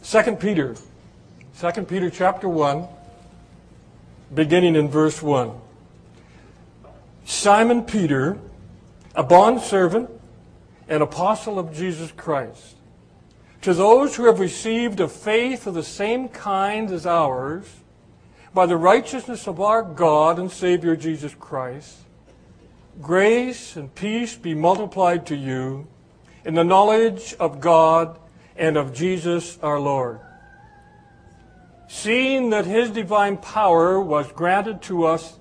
2 Peter. 2 Peter chapter 1, beginning in verse 1. Simon Peter, a bondservant and apostle of Jesus Christ, to those who have received a faith of the same kind as ours, by the righteousness of our God and Savior Jesus Christ, grace and peace be multiplied to you in the knowledge of God and of Jesus our Lord. Seeing that His divine power has granted to us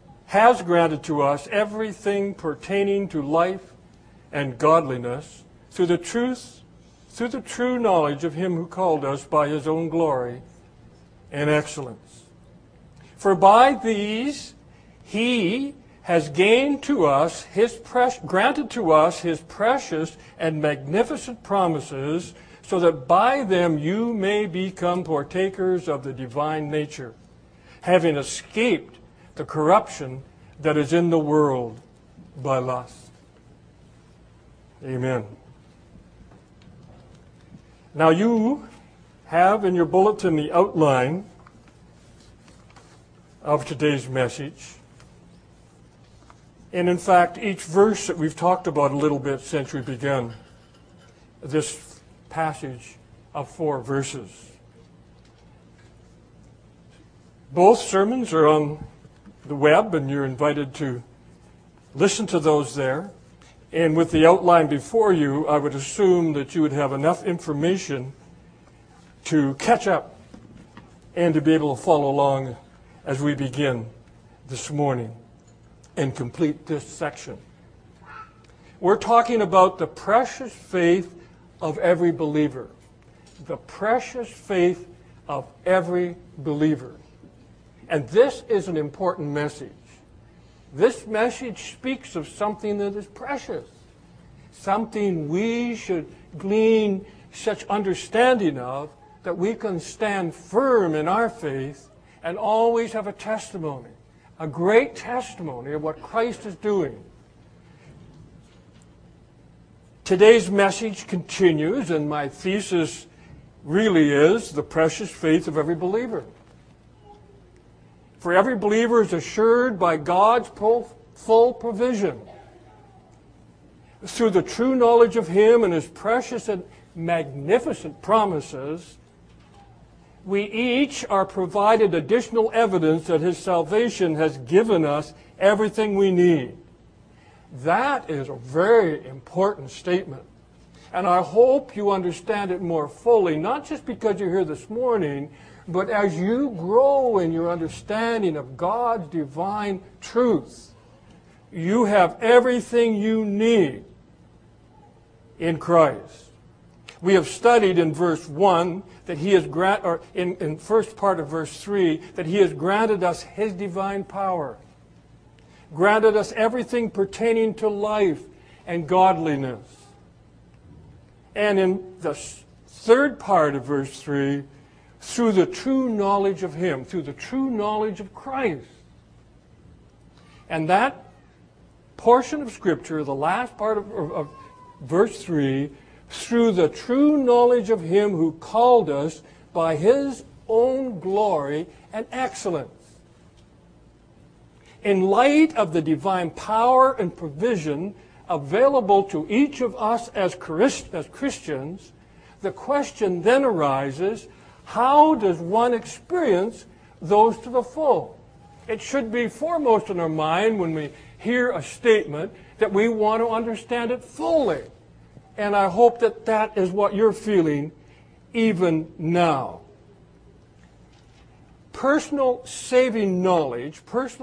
everything pertaining to life and godliness through the true knowledge of Him who called us by His own glory and excellence. For by these He has granted to us His precious and magnificent promises, so that by them you may become partakers of the divine nature, having escaped the corruption that is in the world by lust. Amen. Now you have in your bulletin the outline of today's message. And in fact, each verse that we've talked about a little bit since we began this passage of 4 verses. Both sermons are on the web, and you're invited to listen to those there. And with the outline before you, I would assume that you would have enough information to catch up and to be able to follow along as we begin this morning and complete this section. We're talking about the precious faith of every believer. The precious faith of every believer. And this is an important message. This message speaks of something that is precious. Something we should glean such understanding of that we can stand firm in our faith and always have a testimony. A great testimony of what Christ is doing. Today's message continues, and my thesis really is the precious faith of every believer. For every believer is assured by God's full provision through the true knowledge of Him and His precious and magnificent promises. We each are provided additional evidence that His salvation has given us everything we need. That is a very important statement. And I hope you understand it more fully, not just because you're here this morning, but as you grow in your understanding of God's divine truth. You have everything you need in Christ. We have studied in verse 1 that He has in first part of verse 3 that He has granted us His divine power. Granted us everything pertaining to life and godliness. And in the third part of verse 3, through the true knowledge of Him, through the true knowledge of Christ. And that portion of Scripture, the last part of verse 3, through the true knowledge of Him who called us by His own glory and excellence. In light of the divine power and provision available to each of us as Christians, the question then arises, how does one experience those to the full? It should be foremost in our mind when we hear a statement that we want to understand it fully. And I hope that that is what you're feeling even now. Personal saving knowledge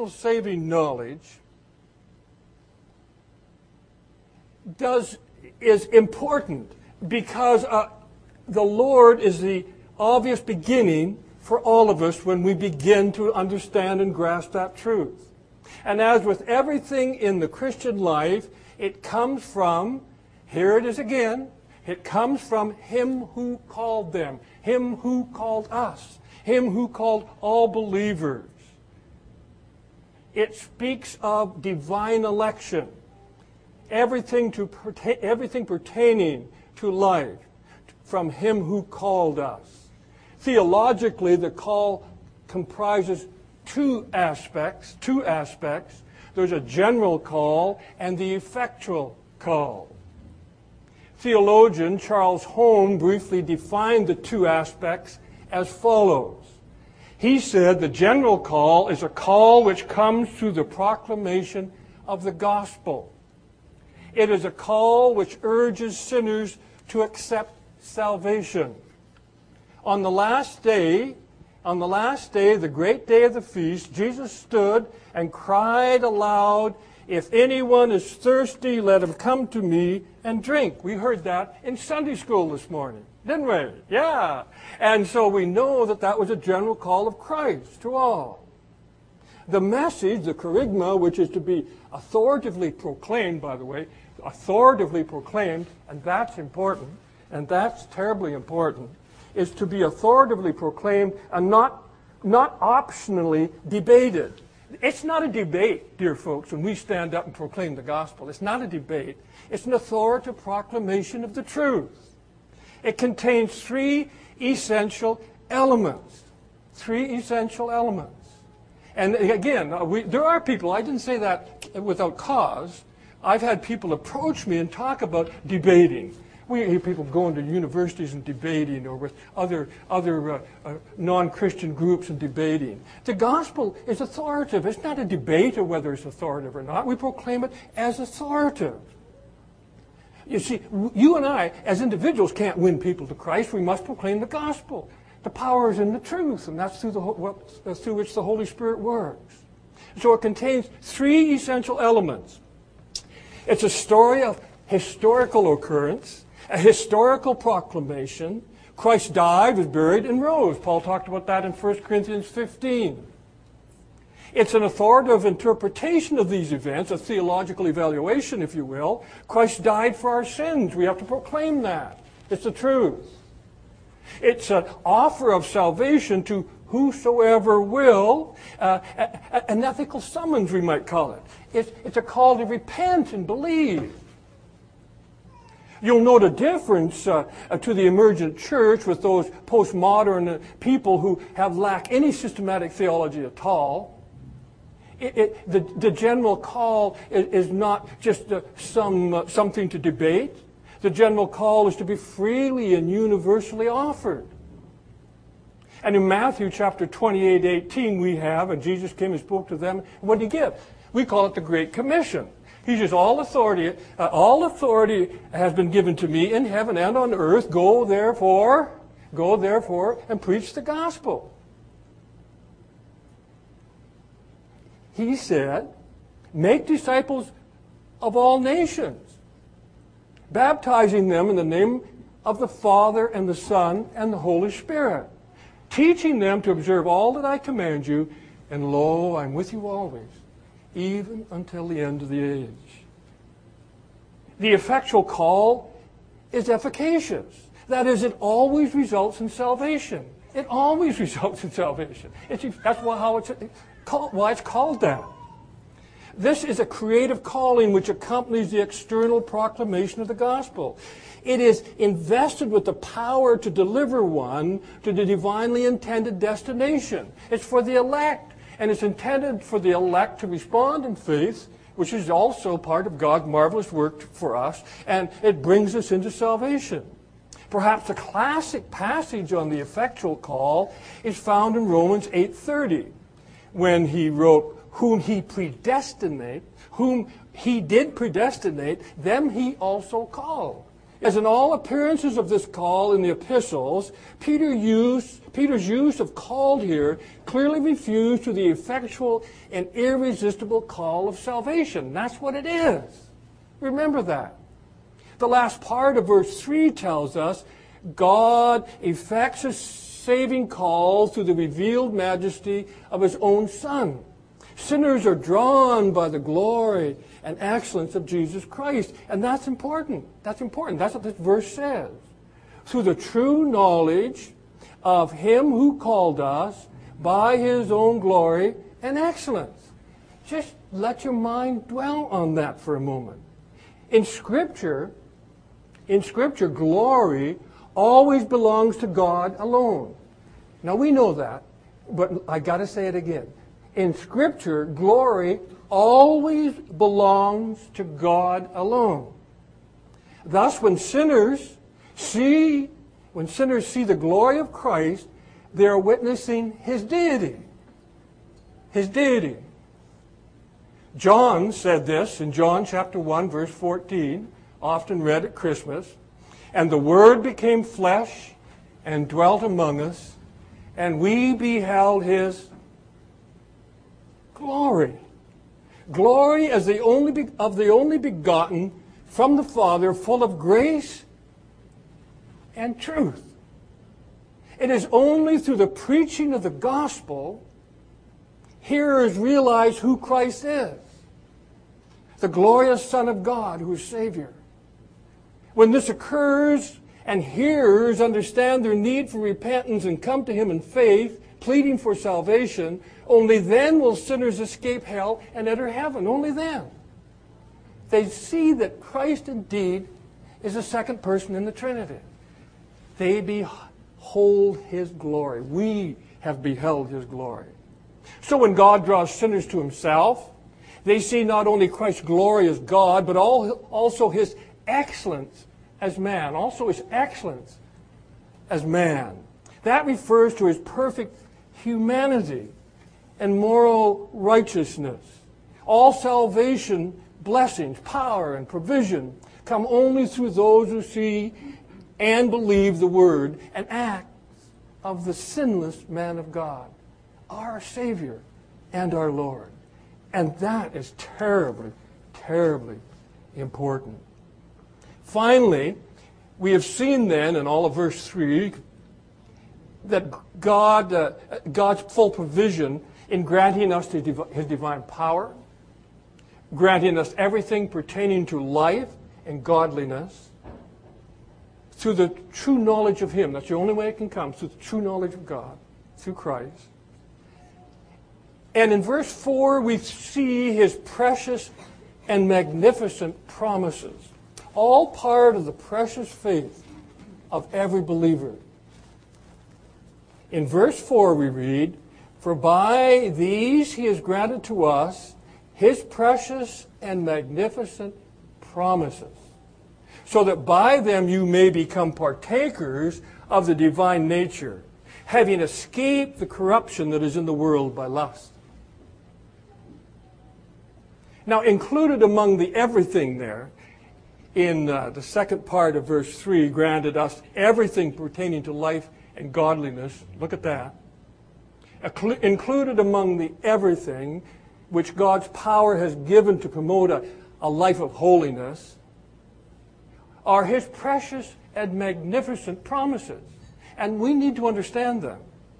is important because the Lord is the obvious beginning for all of us when we begin to understand and grasp that truth. And as with everything in the Christian life, it comes from, here it is again, it comes from Him who called them, Him who called us, Him who called all believers. It speaks of divine election, everything pertaining to life, from Him who called us. Theologically, the call comprises two aspects. There's a general call and the effectual call. Theologian Charles Hone briefly defined the two aspects as follows. He said the general call is a call which comes through the proclamation of the gospel. It is a call which urges sinners to accept salvation. On the last day, the great day of the feast, Jesus stood and cried aloud, "If anyone is thirsty, let him come to me and drink." We heard that in Sunday school this morning, didn't we? Yeah. And so we know that that was a general call of Christ to all. The message, the kerygma, which is to be authoritatively proclaimed, by the way, authoritatively proclaimed, and that's important, and that's terribly important, is to be authoritatively proclaimed and not optionally debated. It's not a debate, dear folks, when we stand up and proclaim the gospel. It's not a debate. It's an authoritative proclamation of the truth. It contains three essential elements. And again, there are people, I didn't say that without cause. I've had people approach me and talk about debating. We hear people going to universities and debating, or with other non-Christian groups and debating. The gospel is authoritative. It's not a debate of whether it's authoritative or not. We proclaim it as authoritative. You see, you and I, as individuals, can't win people to Christ. We must proclaim the gospel. The power is in the truth, and that's through which the Holy Spirit works. So it contains three essential elements. It's a story of historical occurrence, a historical proclamation. Christ died, was buried, and rose. Paul talked about that in 1 Corinthians 15. It's an authoritative interpretation of these events, a theological evaluation, if you will. Christ died for our sins. We have to proclaim that. It's the truth. It's an offer of salvation to whosoever will, an ethical summons, we might call it. It's a call to repent and believe. You'll note a difference to the emergent church with those postmodern people who lack any systematic theology at all. The general call is not just something to debate. The general call is to be freely and universally offered. And in Matthew chapter 28:18 we have, and Jesus came and spoke to them, what did he give? We call it the Great Commission. He says, all authority has been given to me in heaven and on earth. Go therefore, and preach the gospel. He said, make disciples of all nations, baptizing them in the name of the Father and the Son and the Holy Spirit, teaching them to observe all that I command you, and lo, I'm with you always, even until the end of the age. The effectual call is efficacious. That is, it always results in salvation. It always results in salvation. That's why it's called that. This is a creative calling which accompanies the external proclamation of the gospel. It is invested with the power to deliver one to the divinely intended destination. It's for the elect. And it's intended for the elect to respond in faith, which is also part of God's marvelous work for us, and it brings us into salvation. Perhaps a classic passage on the effectual call is found in Romans 8:30, when he wrote, whom he did predestinate, them he also called. As in all appearances of this call in the epistles, Peter's use of called here clearly refers to the effectual and irresistible call of salvation. That's what it is. Remember that. The last part of verse 3 tells us God effects his saving call through the revealed majesty of his own Son. Sinners are drawn by the glory and excellence of Jesus Christ. And that's important. That's important. That's what this verse says. Through the true knowledge of him who called us by his own glory and excellence. Just let your mind dwell on that for a moment. In Scripture, glory always belongs to God alone. Now we know that, but I got to say it again. In Scripture, glory always belongs to God alone. Thus, when sinners see the glory of Christ, they are witnessing His deity. His deity. John said this in John chapter 1, verse 14, often read at Christmas. And the Word became flesh and dwelt among us, and we beheld His glory. Glory as the only begotten from the Father, full of grace and truth. It is only through the preaching of the gospel hearers realize who Christ is, the glorious Son of God who is Savior. When this occurs and hearers understand their need for repentance and come to Him in faith, pleading for salvation, only then will sinners escape hell and enter heaven. Only then. They see that Christ indeed is the second person in the Trinity. They behold His glory. We have beheld His glory. So when God draws sinners to Himself, they see not only Christ's glory as God, but also His excellence as man. Also His excellence as man. That refers to His perfect humanity and moral righteousness. All salvation, blessings, power, and provision come only through those who see and believe the Word and acts of the sinless man of God, our Savior and our Lord. And that is terribly, terribly important. Finally, we have seen then in all of verse 3 that God's full provision in granting us His divine power, granting us everything pertaining to life and godliness, through the true knowledge of Him. That's the only way it can come, through the true knowledge of God, through Christ. And in verse 4, we see His precious and magnificent promises, all part of the precious faith of every believer. In verse 4 we read, "For by these He has granted to us His precious and magnificent promises, so that by them you may become partakers of the divine nature, having escaped the corruption that is in the world by lust." Now, included among the everything there, in the second part of verse 3, granted us everything pertaining to life and godliness. Look at that. Included among the everything which God's power has given to promote a life of holiness are His precious and magnificent promises. And we need to understand them.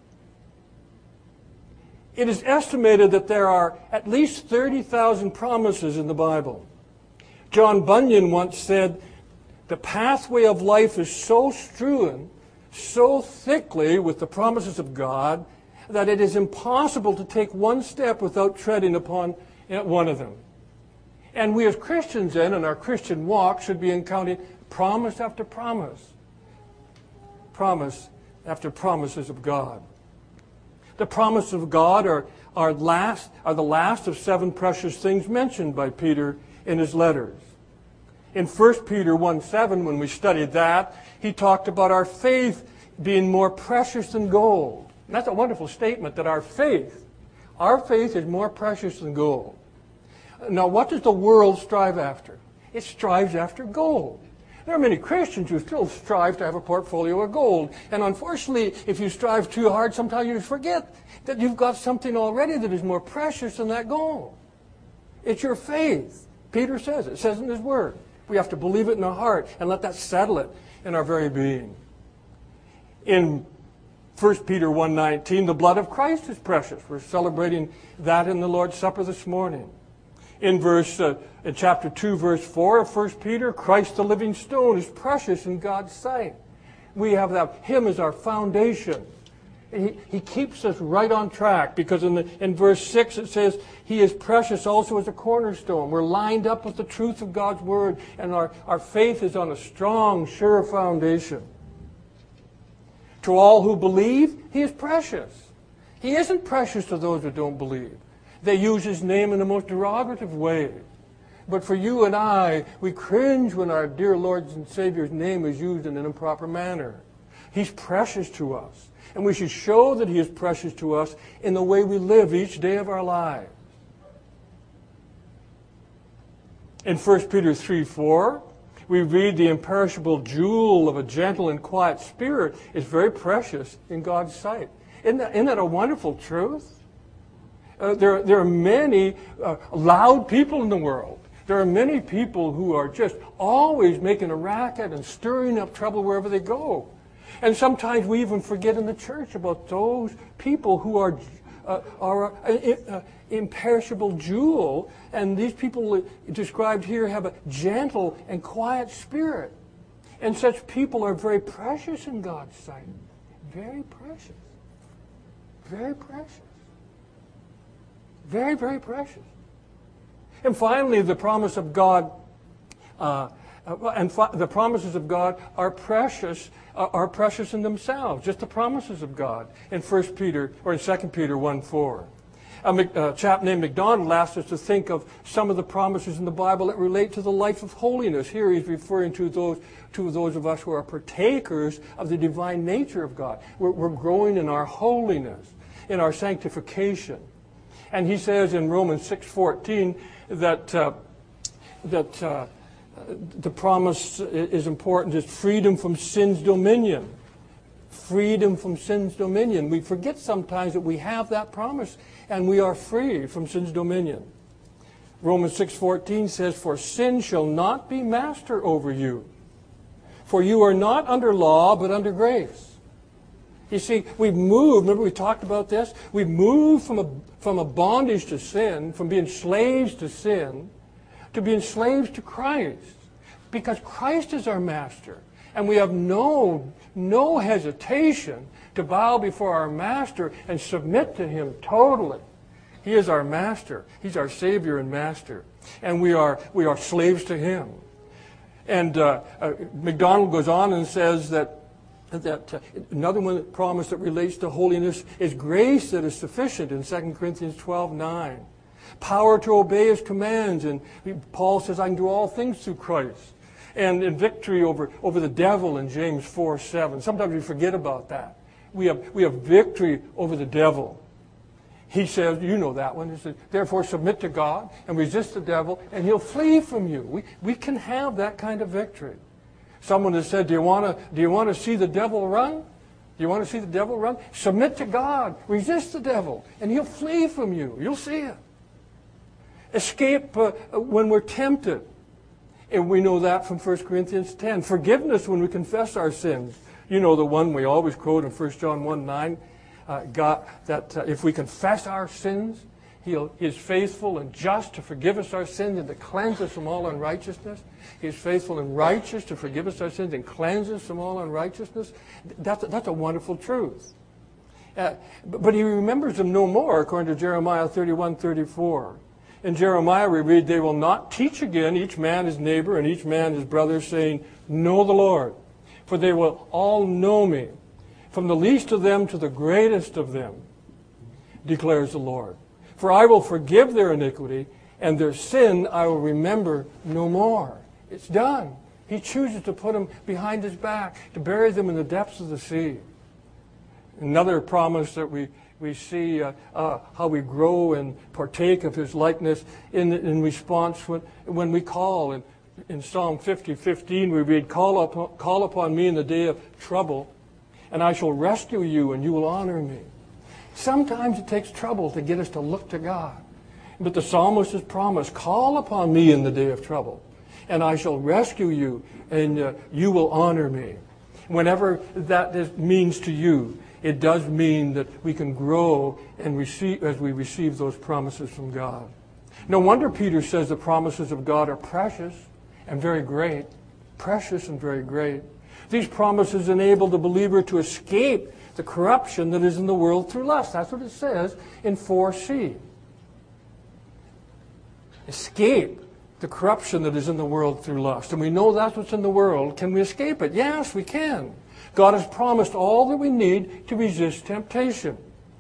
It is estimated that there are at least 30,000 promises in the Bible. John Bunyan once said, "The pathway of life is so strewn so thickly with the promises of God that it is impossible to take one step without treading upon one of them." And we as Christians then, in our Christian walk, should be encountering promise after promise. Promise after promises of God. The promises of God are the last of 7 precious things mentioned by Peter in his letters. In 1 Peter 1:7, when we studied that, he talked about our faith being more precious than gold. And that's a wonderful statement, that our faith is more precious than gold. Now, what does the world strive after? It strives after gold. There are many Christians who still strive to have a portfolio of gold. And unfortunately, if you strive too hard, sometimes you forget that you've got something already that is more precious than that gold. It's your faith. Peter says it. It says in his word. We have to believe it in our heart and let that settle it in our very being. In 1 Peter 1:19, the blood of Christ is precious. We're celebrating that in the Lord's Supper this morning. In chapter 2, verse 4 of 1 Peter, Christ the living stone is precious in God's sight. We have Him as our foundation. He keeps us right on track, because in verse 6 it says, He is precious also as a cornerstone. We're lined up with the truth of God's Word, and our faith is on a strong, sure foundation. To all who believe, he is precious. He isn't precious to those who don't believe. They use his name in the most derogative way. But for you and I, we cringe when our dear Lord and Savior's name is used in an improper manner. He's precious to us. And we should show that he is precious to us in the way we live each day of our lives. In 1 Peter 3:4, we read the imperishable jewel of a gentle and quiet spirit is very precious in God's sight. Isn't that a wonderful truth? There are many loud people in the world. There are many people who are just always making a racket and stirring up trouble wherever they go. And sometimes we even forget in the church about those people who are imperishable jewel, and these people described here have a gentle and quiet spirit. And such people are very precious in God's sight. Very precious. Very precious. Very, very precious. And finally, the promise of God, the promises of God are precious in themselves. Just the promises of God in 1 Peter or in 2 Peter 1:4. A chap named MacDonald asked us to think of some of the promises in the Bible that relate to the life of holiness. Here he's referring to those of us who are partakers of the divine nature of God. We're growing in our holiness, in our sanctification. And he says in Romans 6:14 that the promise is important, is freedom from sin's dominion. Freedom from sin's dominion. We forget sometimes that we have that promise and we are free from sin's dominion. Romans 6:14 says, "For sin shall not be master over you. For you are not under law, but under grace." You see, we've moved, remember we talked about this? We've moved from a bondage to sin, from being slaves to sin, to being slaves to Christ. Because Christ is our master. And we have no hesitation to bow before our master and submit to him totally. He is our master. He's our Savior and master. And we are slaves to him. And MacDonald goes on and says that another one promise that relates to holiness is grace that is sufficient in 2 Corinthians 12:9. Power to obey his commands. And Paul says, I can do all things through Christ. And in victory over the devil in James 4:7. Sometimes we forget about that. We have victory over the devil. He says, you know that one. He says, therefore submit to God and resist the devil and he'll flee from you. We can have that kind of victory. Someone has said, do you want to see the devil run? Do you want to see the devil run? Submit to God. Resist the devil and he'll flee from you. You'll see it. Escape when we're tempted. And we know that from 1 Corinthians 10. Forgiveness when we confess our sins. You know the one we always quote in 1 John 1:9. God, that if we confess our sins, He is faithful and just to forgive us our sins and to cleanse us from all unrighteousness. He is faithful and righteous to forgive us our sins and cleanse us from all unrighteousness. That's a wonderful truth. But He remembers them no more, according to Jeremiah 31:34. In Jeremiah we read, they will not teach again each man his neighbor and each man his brother, saying, know the Lord, for they will all know me, from the least of them to the greatest of them, declares the Lord. For I will forgive their iniquity, and their sin I will remember no more. It's done. He chooses to put them behind his back, to bury them in the depths of the sea. Another promise that we see how we grow and partake of his likeness in response when we call. In Psalm 50:15 we read, call upon me in the day of trouble, and I shall rescue you, and you will honor me. Sometimes it takes trouble to get us to look to God. But the psalmist has promised, call upon me in the day of trouble, and I shall rescue you, and you will honor me. Whenever that means to you, it does mean that we can grow and receive as we receive those promises from God. No wonder Peter says the promises of God are precious and very great. Precious and very great. These promises enable the believer to escape the corruption that is in the world through lust. That's what it says in 4c. Escape the corruption that is in the world through lust. And we know that's what's in the world. Can we escape it? Yes, we can. God has promised all that we need to resist temptation.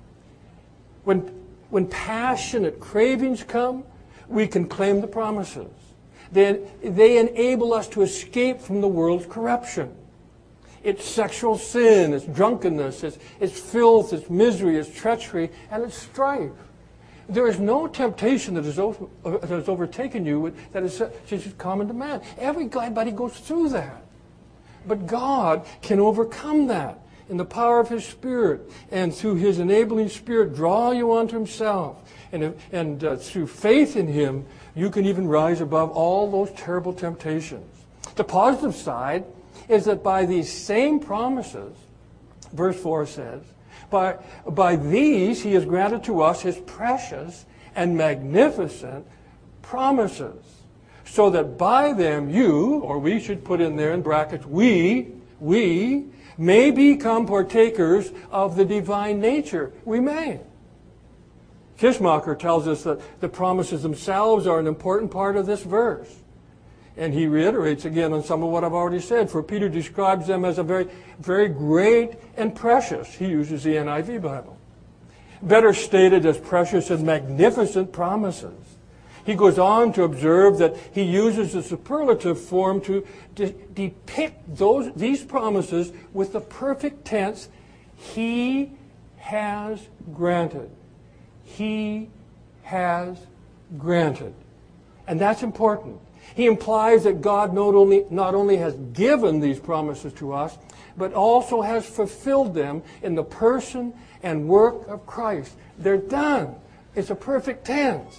When passionate cravings come, we can claim the promises. They enable us to escape from the world's corruption. It's sexual sin, it's drunkenness, it's filth, it's misery, it's treachery, and it's strife. There is no temptation that has overtaken you that is just common to man. Everybody goes through that. But God can overcome that in the power of His Spirit, and through His enabling Spirit draw you onto Himself. And through faith in Him, you can even rise above all those terrible temptations. The positive side is that by these same promises, verse 4 says, by these He has granted to us His precious and magnificent promises, so that by them you, or we should put in there in brackets, we may become partakers of the divine nature. We may. Kishmacher tells us that the promises themselves are an important part of this verse. And he reiterates again on some of what I've already said, for Peter describes them as a very, very great and precious. He uses the NIV Bible. Better stated as precious and magnificent promises. He goes on to observe that he uses the superlative form to depict these promises with the perfect tense, He has granted. He has granted. And that's important. He implies that God not only has given these promises to us, but also has fulfilled them in the person and work of Christ. They're done. It's a perfect tense.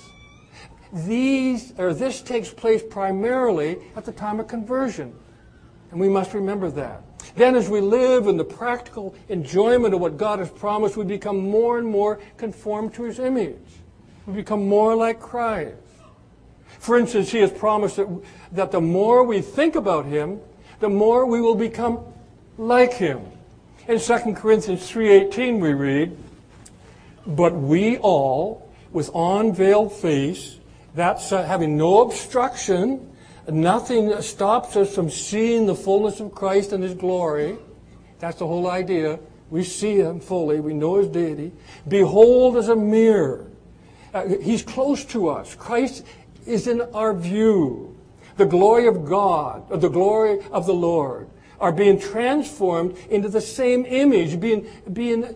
This takes place primarily at the time of conversion. And we must remember that. Then as we live in the practical enjoyment of what God has promised, we become more and more conformed to His image. We become more like Christ. For instance, He has promised that the more we think about Him, the more we will become like Him. In 2 Corinthians 3:18 we read, but we all, with unveiled face, that's having no obstruction, nothing stops us from seeing the fullness of Christ and His glory. That's the whole idea. We see Him fully. We know His deity. Behold as a mirror. He's close to us. Christ is in our view. The glory of God, or the glory of the Lord, are being transformed into the same image, being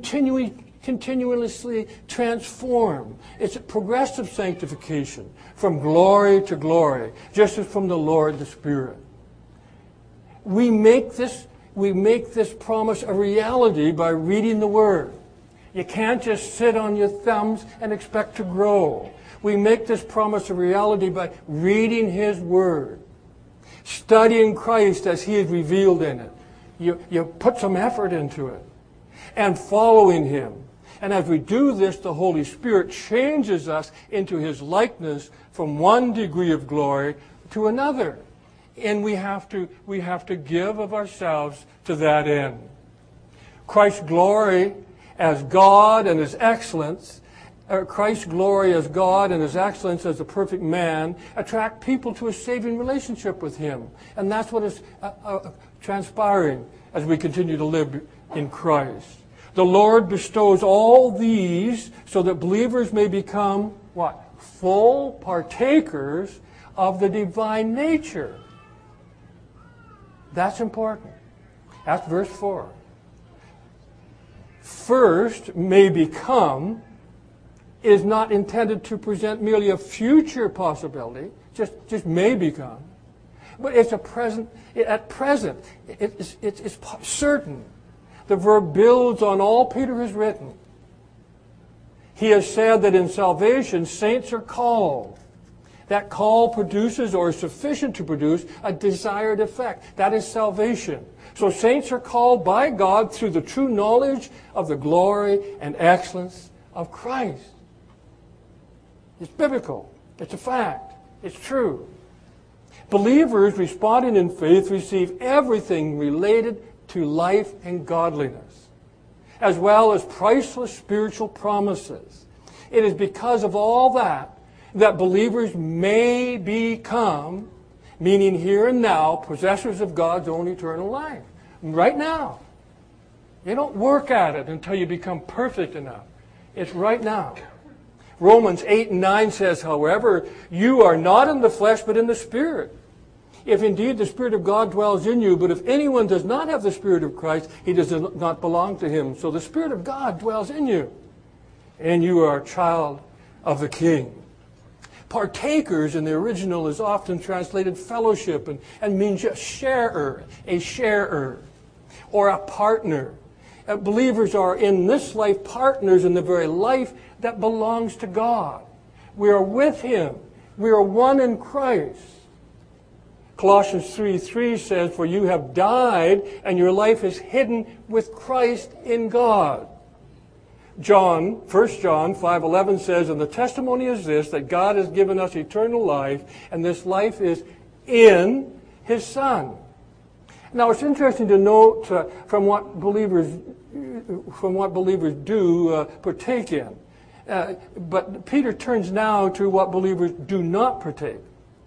continuously transformed. It's a progressive sanctification from glory to glory, just as from the Lord the Spirit. We make this promise a reality by reading the Word. You can't just sit on your thumbs and expect to grow. We make this promise a reality by reading His Word, studying Christ as He is revealed in it. You put some effort into it, and following Him. And as we do this, the Holy Spirit changes us into His likeness from one degree of glory to another. And we have to give of ourselves to that end. Christ's glory as God and His excellence, Christ's glory as God and His excellence as a perfect man attract people to a saving relationship with Him. And that's what is transpiring as we continue to live in Christ. The Lord bestows all these so that believers may become, what? Full partakers of the divine nature. That's important. That's verse 4. First, may become is not intended to present merely a future possibility, just may become. But it's a present, at present, it's certain. The verb builds on all Peter has written. He has said that in salvation, saints are called. That call produces or is sufficient to produce a desired effect. That is salvation. So saints are called by God through the true knowledge of the glory and excellence of Christ. It's biblical. It's a fact. It's true. Believers responding in faith receive everything related to life and godliness, as well as priceless spiritual promises. It is because of all that believers may become, meaning here and now, possessors of God's own eternal life. Right now. You don't work at it until you become perfect enough. It's right now. Romans 8 and 9 says, however, you are not in the flesh, but in the Spirit. If indeed the Spirit of God dwells in you, but if anyone does not have the Spirit of Christ, he does not belong to him. So the Spirit of God dwells in you, and you are a child of the King. Partakers in the original is often translated fellowship and means a sharer, or a partner. Believers are in this life partners in the very life that belongs to God. We are with Him. We are one in Christ. Colossians 3:3 says, for you have died and your life is hidden with Christ in God. 1 John 5:11 says, and the testimony is this, that God has given us eternal life, and this life is in His Son. Now it's interesting to note from what believers do partake in. But Peter turns now to what believers do not partake.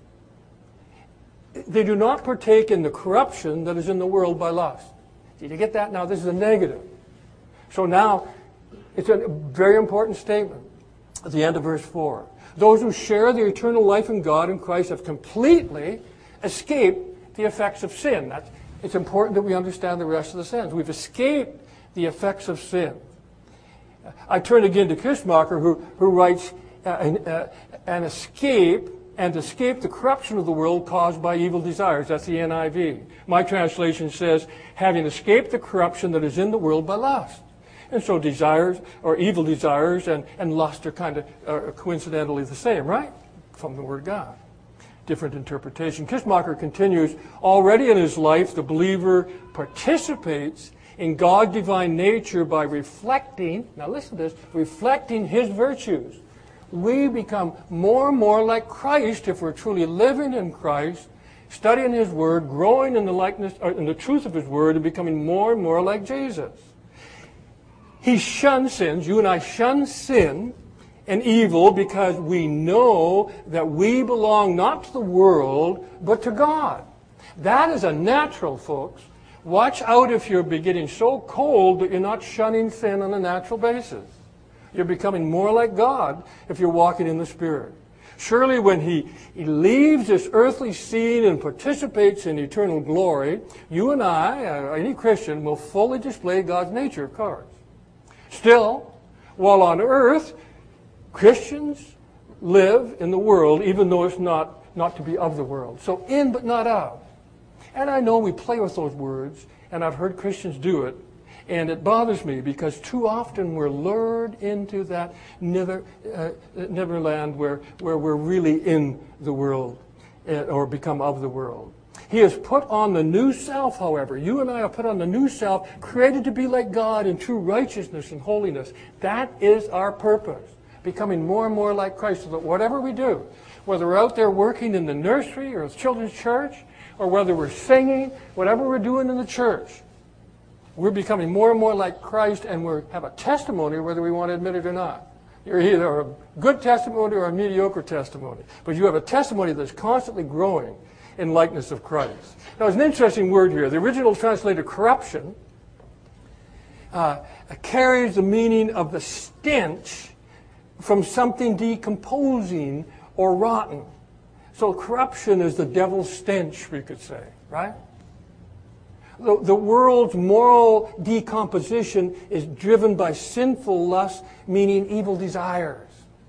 They do not partake in the corruption that is in the world by lust. Did you get that? Now this is a negative. So now it's a very important statement at the end of verse 4. Those who share the eternal life in God and Christ have completely escaped the effects of sin. It's important that we understand the rest of the sentence. We've escaped the effects of sin. I turn again to Kishmacher, who writes, and escape the corruption of the world caused by evil desires. That's the NIV. My translation says, having escaped the corruption that is in the world by lust. And so desires, or evil desires, and lust are coincidentally the same, right? From the Word God. Different interpretation. Kishmacher continues, already in his life, the believer participates in God's divine nature by reflecting, now listen to this, reflecting His virtues. We become more and more like Christ if we're truly living in Christ, studying His Word, growing in the likeness, or in the truth of His Word, and becoming more and more like Jesus. He shuns sins. You and I shun sin and evil because we know that we belong not to the world, but to God. That is a natural, folks. Watch out if you're getting so cold that you're not shunning sin on a natural basis. You're becoming more like God if you're walking in the Spirit. Surely when He leaves this earthly scene and participates in eternal glory, you and I, any Christian, will fully display God's nature, of course. Still, while on earth, Christians live in the world, even though it's not to be of the world. So in but not out. And I know we play with those words, and I've heard Christians do it, and it bothers me because too often we're lured into that neverland where we're really in the world or become of the world. He has put on the new self, however. You and I have put on the new self, created to be like God in true righteousness and holiness. That is our purpose, becoming more and more like Christ, so that whatever we do, whether we're out there working in the nursery or the children's church, or whether we're singing, whatever we're doing in the church, we're becoming more and more like Christ, and we have a testimony whether we want to admit it or not. You're either a good testimony or a mediocre testimony. But you have a testimony that's constantly growing in likeness of Christ. Now, there's an interesting word here. The original translated corruption carries the meaning of the stench from something decomposing or rotten. So corruption is the devil's stench, we could say, right? The world's moral decomposition is driven by sinful lust, meaning evil desires.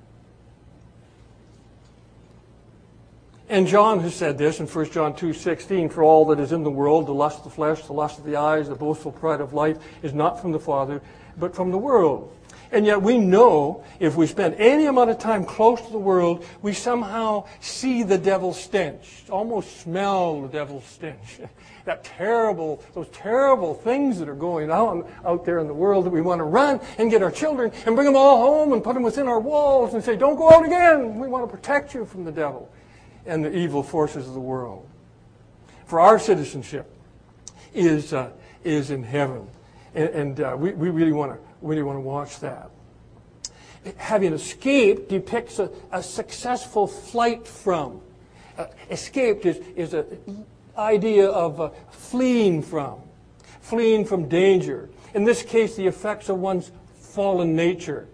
And John has said this in 1 John 2:16, for all that is in the world, the lust of the flesh, the lust of the eyes, the boastful pride of life, is not from the Father, but from the world. And yet we know if we spend any amount of time close to the world, we somehow see the devil's stench, almost smell the devil's stench. Those terrible things that are going on out there in the world, that we want to run and get our children and bring them all home and put them within our walls and say, don't go out again. We want to protect you from the devil and the evil forces of the world. For our citizenship is in heaven. And we really want to watch that. Having escaped depicts a successful flight from. Escaped is an idea of fleeing from. fleeing from danger. In this case, the effects of one's fallen nature,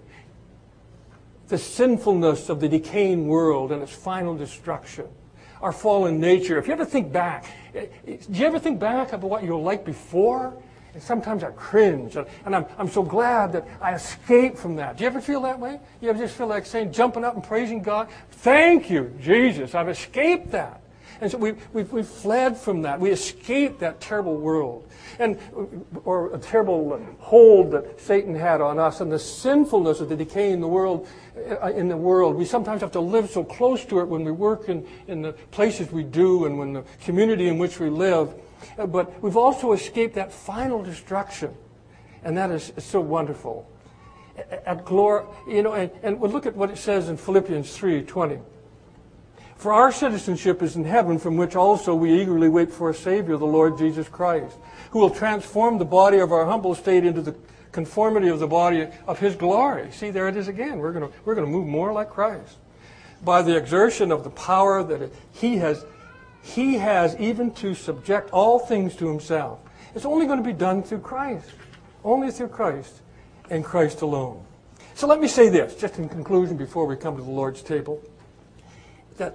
the sinfulness of the decaying world and its final destruction, our fallen nature. If you ever think back, do you ever think back about what you were like before? And sometimes I cringe, and I'm so glad that I escaped from that. Do you ever feel that way? You ever just feel like jumping up and praising God? Thank you, Jesus, I've escaped that. And so we fled from that. We escaped that terrible world, or a terrible hold that Satan had on us, and the sinfulness of the decay in the world. We sometimes have to live so close to it when we work in the places we do, and when the community in which we live. But we've also escaped that final destruction, and that is so wonderful. And we'll look at what it says in Philippians 3:20. For our citizenship is in heaven, from which also we eagerly wait for a Savior, the Lord Jesus Christ, who will transform the body of our humble state into the conformity of the body of His glory. See, there it is again. We're going to move more like Christ by the exertion of the power that He has even to subject all things to Himself. It's only going to be done through Christ. Only through Christ and Christ alone. So let me say this, just in conclusion before we come to the Lord's table, that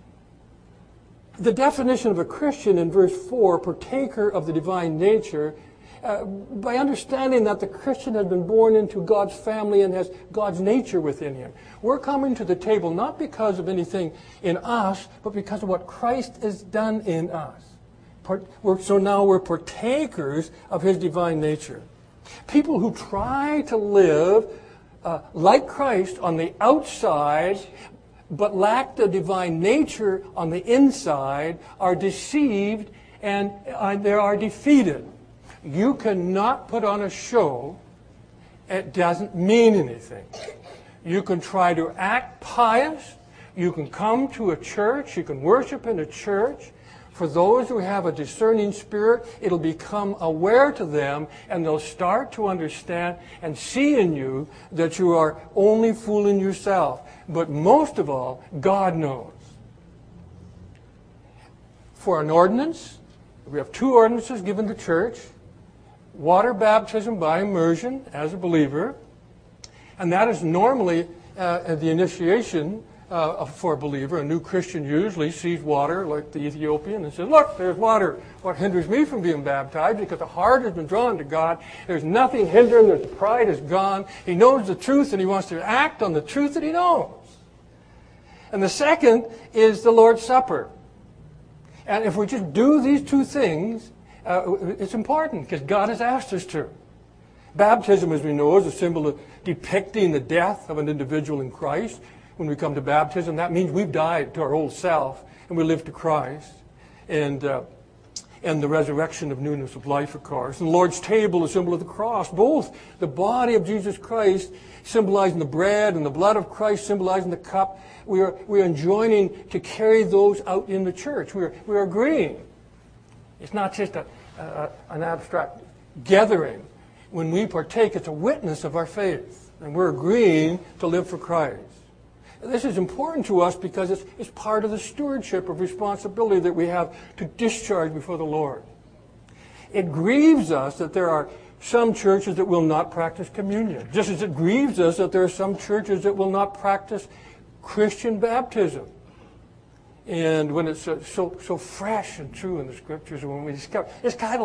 the definition of a Christian in verse 4, partaker of the divine nature, by understanding that the Christian has been born into God's family and has God's nature within him. We're coming to the table not because of anything in us, but because of what Christ has done in us. So now we're partakers of His divine nature. People who try to live like Christ on the outside, but lack the divine nature on the inside, are deceived and they are defeated. You cannot put on a show. It doesn't mean anything. You can try to act pious. You can come to a church. You can worship in a church. For those who have a discerning spirit, it'll become aware to them, and they'll start to understand and see in you that you are only fooling yourself. But most of all, God knows. For an ordinance, we have 2 ordinances given to church. Water baptism by immersion as a believer, and that is normally the initiation for a believer. A new Christian usually sees water like the Ethiopian and says, look, there's water. What hinders me from being baptized? Because the heart has been drawn to God. There's nothing hindering. The pride is gone. He knows the truth, and he wants to act on the truth that he knows. And the second is the Lord's Supper. And if we just do these 2 things, it's important because God has asked us to. Baptism, as we know, is a symbol of depicting the death of an individual in Christ. When we come to baptism, that means we've died to our old self and we live to Christ. And the resurrection of newness of life, of course. And the Lord's table is a symbol of the cross. Both the body of Jesus Christ, symbolizing the bread, and the blood of Christ, symbolizing the cup. We are enjoining to carry those out in the church. We are agreeing. It's not just an abstract gathering. When we partake, it's a witness of our faith. And we're agreeing to live for Christ. This is important to us because it's part of the stewardship of responsibility that we have to discharge before the Lord. It grieves us that there are some churches that will not practice communion. Just as it grieves us that there are some churches that will not practice Christian baptism. And when it's so fresh and true in the Scriptures, when we discover, it's kind of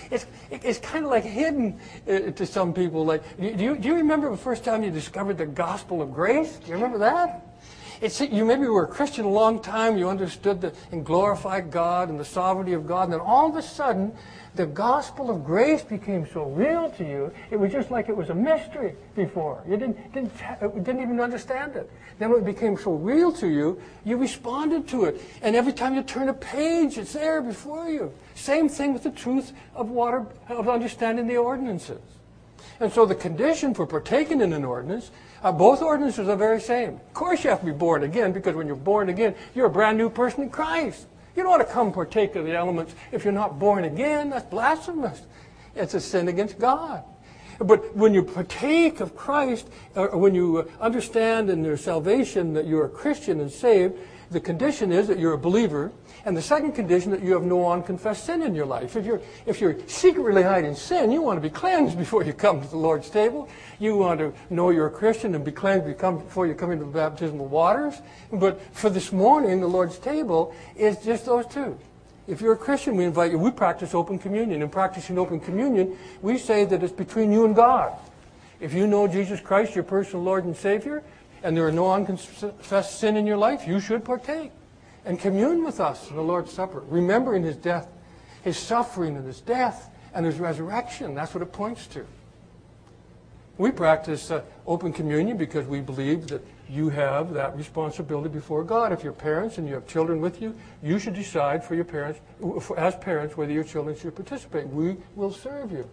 like hidden to some people. Like, do you remember the first time you discovered the gospel of grace? Do you remember that? You maybe were a Christian a long time. You understood and glorified God and the sovereignty of God, and then all of a sudden, the gospel of grace became so real to you. It was just like it was a mystery before. You didn't even understand it. Then when it became so real to you, you responded to it. And every time you turn a page, it's there before you. Same thing with the truth of understanding the ordinances. And so the condition for partaking in an ordinance, both ordinances are very same. Of course you have to be born again, because when you're born again, you're a brand new person in Christ. You don't want to come partake of the elements if you're not born again. That's blasphemous. It's a sin against God. But when you partake of Christ, or when you understand in your salvation that you're a Christian and saved, the condition is that you're a believer, and the second condition that you have no unconfessed sin in your life. If you're secretly hiding sin, you want to be cleansed before you come to the Lord's table. You want to know you're a Christian and be cleansed before you come into the baptismal waters. But for this morning, the Lord's table is just those two. If you're a Christian, we invite you. We practice open communion. In practicing open communion, we say that it's between you and God. If you know Jesus Christ, your personal Lord and Savior, and there are no unconfessed sin in your life, you should partake and commune with us in the Lord's Supper, remembering his death, his suffering and his death, and his resurrection. That's what it points to. We practice open communion because we believe that you have that responsibility before God. If you're parents and you have children with you, you should decide for your parents, as parents, whether your children should participate. We will serve you.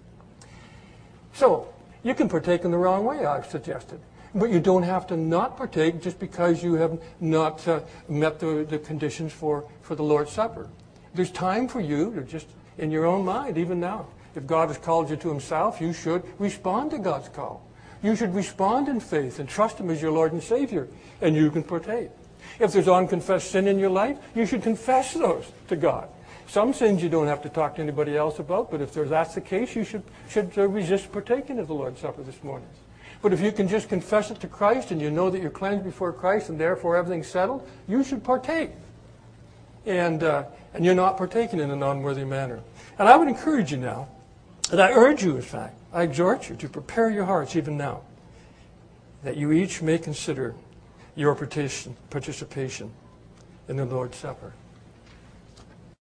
So, you can partake in the wrong way, I've suggested. But you don't have to not partake just because you have not met the conditions for the Lord's Supper. There's time for you to just, in your own mind, even now. If God has called you to himself, you should respond to God's call. You should respond in faith and trust him as your Lord and Savior, and you can partake. If there's unconfessed sin in your life, you should confess those to God. Some sins you don't have to talk to anybody else about, but if that's the case, you should resist partaking of the Lord's Supper this morning. But if you can just confess it to Christ and you know that you're cleansed before Christ and therefore everything's settled, you should partake. And you're not partaking in an unworthy manner. And I would encourage you now, and I urge you, in fact, I exhort you to prepare your hearts even now, that you each may consider your participation in the Lord's Supper.